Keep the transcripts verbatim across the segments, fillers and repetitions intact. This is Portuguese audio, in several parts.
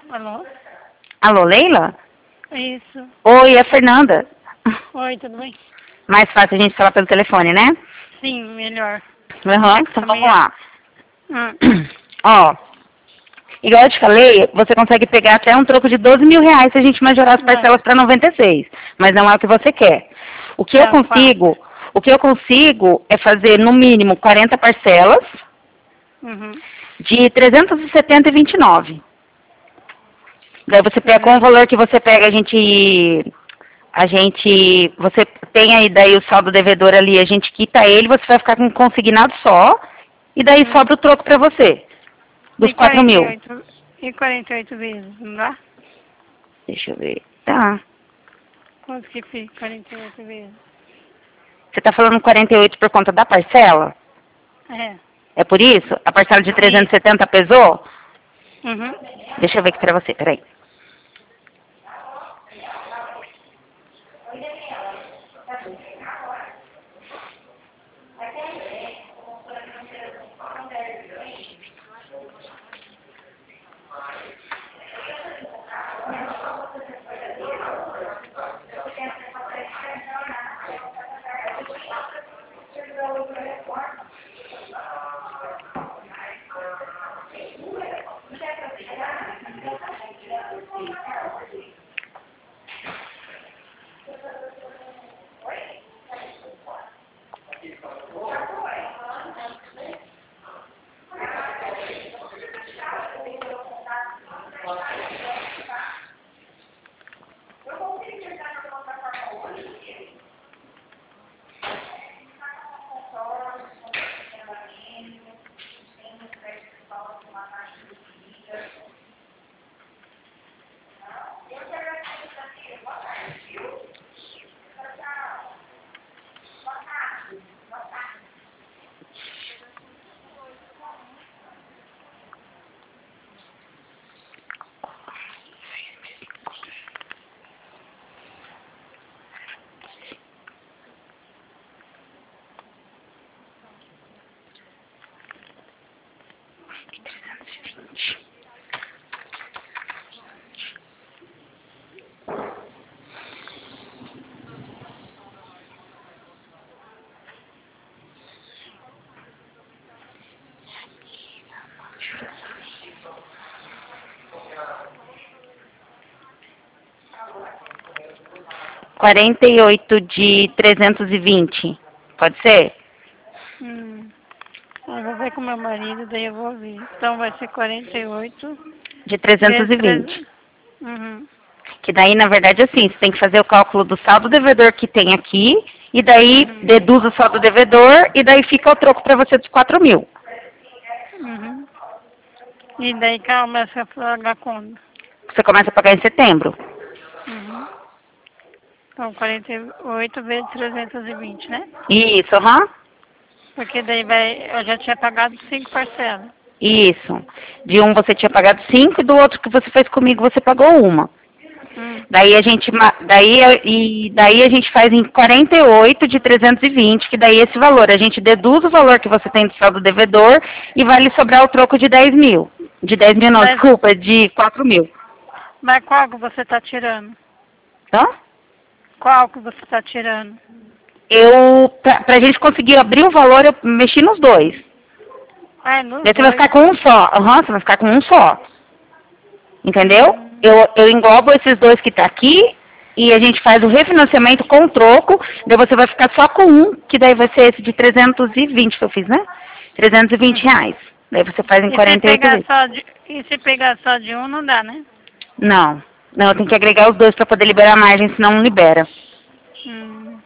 Alô? Alô, Leila? Isso. Oi, é a Fernanda. Oi, tudo bem? Mais fácil a gente falar pelo telefone, né? Sim, melhor. Uhum, então vamos Também- lá. Hum. Ó, igual eu te falei, você consegue pegar até um troco de doze mil reais se a gente majorar as Vai. parcelas para noventa e seis. Mas não é o que você quer. O que eu Tá, consigo, o que eu consigo é fazer no mínimo quarenta parcelas Uhum. de trezentos e setenta e vinte e nove. Daí você pega com o valor que você pega, a gente a gente, você tem aí daí o saldo devedor ali, a gente quita ele, você vai ficar com um consignado só, e daí Uhum. sobra o troco pra você, dos E quatro quarenta e mil. oito E quarenta e oito vezes, não dá? Deixa eu ver. Tá. Quanto que fica quarenta e oito vezes? Você tá falando quarenta e oito por conta da parcela? É. É por isso? A parcela de trezentos Isso. e setenta pesou? Uhum. Deixa eu ver aqui pra você, peraí. quarenta e oito de trezentos e vinte. Pode ser? Hum. Eu vou ver com meu marido, daí eu vou ver. Então vai ser quarenta e oito De trezentos vezes e vinte. trezentos. Uhum. Que daí, na verdade, assim, você tem que fazer o cálculo do saldo devedor que tem aqui, e daí Uhum. deduz o saldo devedor, e daí fica o troco para você dos quatro mil. Uhum. E daí começa a pagar quando? Você começa a pagar em setembro. Uhum. Então quarenta e oito vezes trezentos e vinte, né? Isso, aham. Porque daí vai, eu já tinha pagado cinco parcelas. Isso. De um você tinha pagado cinco, e do outro que você fez comigo você pagou uma. Hum. Daí a gente, ma- daí, e daí a gente faz em quarenta e oito de trezentos e vinte, que daí esse valor, a gente deduz o valor que você tem do saldo devedor e vai lhe sobrar o troco de dez mil. De dez mil não, Mas, desculpa, de quatro mil. mas qual que você está tirando? Tá? Qual que você está tirando? Eu, pra, pra gente conseguir abrir o valor, eu mexi nos dois. Ah, é nos Daí você vai dois. ficar com um só. Aham, você vai ficar com um só. Entendeu? Hum. Eu, eu englobo esses dois que tá aqui e a gente faz o refinanciamento com o troco. Daí você vai ficar só com um, que daí vai ser esse de trezentos e vinte que eu fiz, né? trezentos e vinte Uhum. reais. Daí você faz em E se quarenta e oito pegar vezes. só de, e se pegar só de um, não dá, né? Não. Não, tem que agregar os dois para poder liberar a margem, senão não libera. Hum.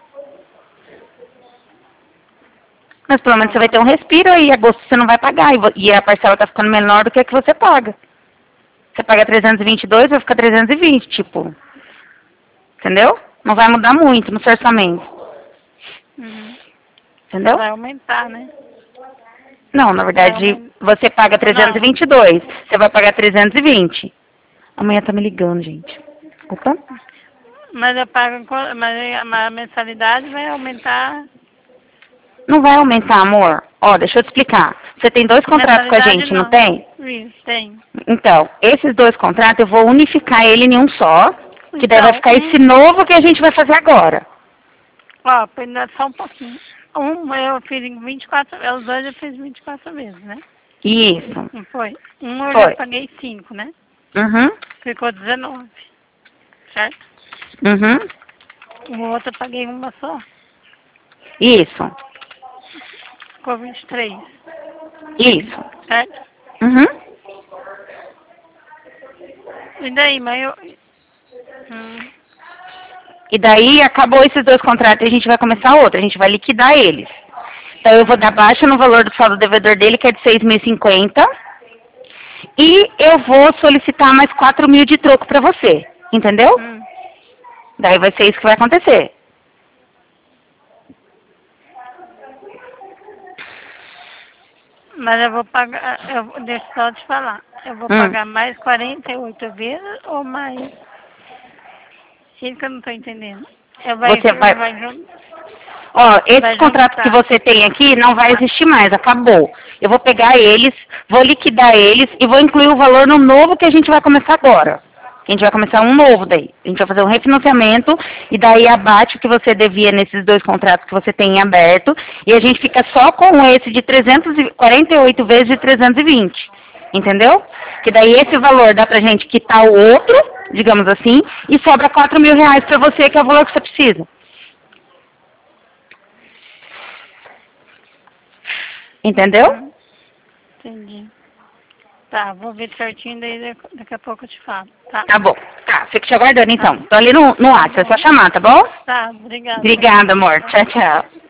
Mas pelo menos Então, você vai tá ter um bom. respiro e em agosto você não vai pagar. E, vo- e a parcela tá ficando menor do que a que você paga. Você paga trezentos e vinte e dois, vai ficar trezentos e vinte, tipo. Entendeu? Não vai mudar muito no seu orçamento. Uhum. Entendeu? Vai aumentar, né? Não, na Vai verdade, aumentar. você paga trezentos e Não. vinte e dois. Você vai pagar trezentos e vinte. Amanhã tá me ligando, gente. Opa. Mas eu pago, co- mas a a mensalidade vai aumentar. Não vai aumentar, amor. Ó, deixa eu te explicar. Você tem dois contratos com a Mensalidade gente, não tem? Isso, tem. Então, esses dois contratos eu vou unificar ele em um só, que daí vai Então, ficar um- esse novo que a gente vai fazer agora. Ó, ainda só um pouquinho. Um eu fiz em vinte e quatro, os dois eu fiz vinte e quatro vezes, né? Isso. Não foi? Um eu Foi. já paguei cinco, né? Uhum. Ficou dezenove. Certo? Uhum. O outro eu paguei uma só. Isso. Ficou vinte e três. Isso. Certo? Uhum. E daí, mas eu... Hum, E daí acabou esses dois contratos e a gente vai começar outro, a gente vai liquidar eles. Então eu vou dar baixa no valor do saldo devedor dele, que é de seis mil e cinquenta. E eu vou solicitar mais quatro mil de troco pra você. Entendeu? hum. Daí vai ser isso que vai acontecer. Mas eu vou pagar... Eu, vou- deixa eu só te falar. Eu vou Hum. pagar mais quarenta e oito vezes ou mais... Isso que eu não tô entendendo. Eu vai, Você vai- vai jun- Ó, esses Vai contratos juntar. que você tem aqui não vai existir mais, acabou. Eu vou pegar eles, vou liquidar eles e vou incluir o valor no novo que a gente vai começar agora. A gente vai começar um novo daí. A gente vai fazer um refinanciamento e daí abate o que você devia nesses dois contratos que você tem em aberto e a gente fica só com esse de trezentos e quarenta e oito vezes de trezentos e vinte. Entendeu? Que daí esse valor dá pra gente quitar o outro, digamos assim, e sobra quatro mil reais pra você, que é o valor que você precisa. Entendeu? Hum, Entendi. Tá, vou ver certinho, daí daqui- daqui a pouco eu te falo. Tá? Tá bom. Tá, fico te aguardando então. Tô ali no, no WhatsApp, é só chamar, tá bom? Tá, obrigada. Obrigada, amor. Tchau, tchau.